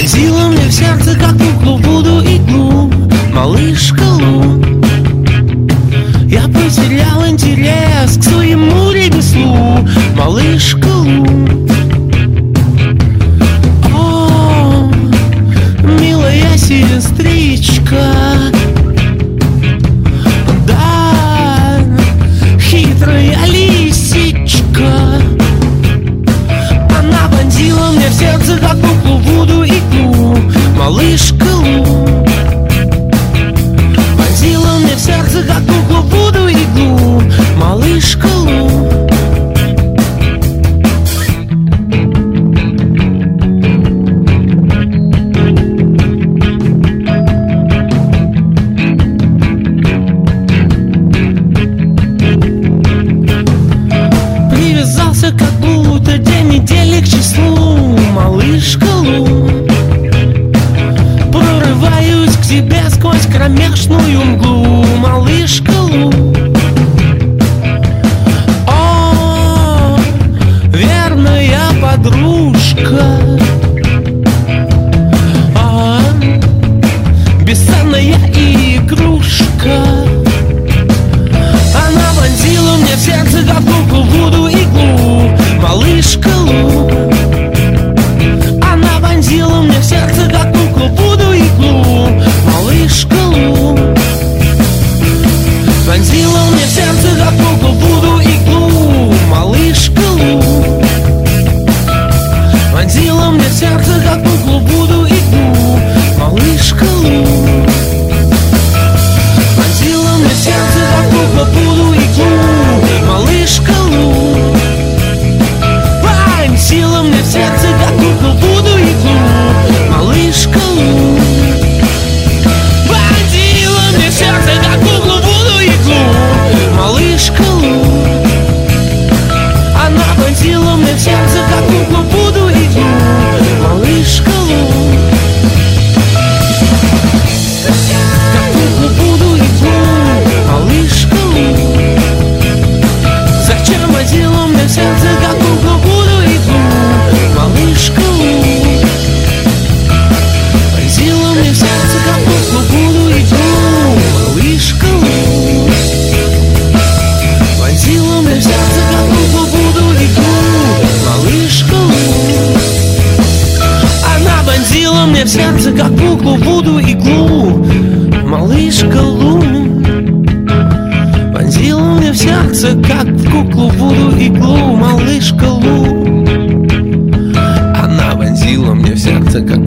вонзила мне в сердце, как куклу, Вуду иглу. Малышка Лу. Я потерял интерес к своему ремеслу. Малышка Лу. О, милая сестричка, да, хитрая лисичка. Она вонзила мне в сердце, как куклу, Вуду иглу. Малышка Лу. Вонзила мне в сердце, как куклу, Вуду иглу. Малышка Лу. Привязался, как будто день недели к числу. Малышка Лу. Прорываюсь к тебе сквозь кромешную мглу. Малышка Лу. О, верная подружка, бесценная игрушка. Она вонзила мне в сердце, как куклу, Вуду иглу. Малышка Лу. Она вонзила мне в сердце, как куклу, Вуду иглу. Малышка Лу. Вонзила мне в сердце, как куклу, Вуду иглу. Малышка Лу. Вонзила мне в сердце, как куклу, Вуду иглу. Малышка Лу. Вонзила мне в сердце, как кукла, Вуду иглу. Малышка Лу. Вонзила мне в сердце, как кукла, Вуду иглу. Малышка Лу. Вонзила мне в сердце, как кукла, Вуду иглу. Малышка Лу. Она вонзила мне в сердце, как кукла, Вуду иглу. Малышка Лу. Как кукла, Вуду иглу. Малышка Лу. Зачем вонзила мне в сердце, как кукла, Вуду иглу. Малышка Лу. Вонзила мне в сердце, как кукла, Вуду иглу. Малышка Лу. Вонзила мне в сердце, как кукла, Вуду иглу. Малышка Лу. Она вонзила мне в сердце, как куклу, Вуду иглу. Малышка Лу. Вонзила мне в сердце, как в куклу, Вуду иглу. Малышка Лу. Она вонзила мне в сердце, как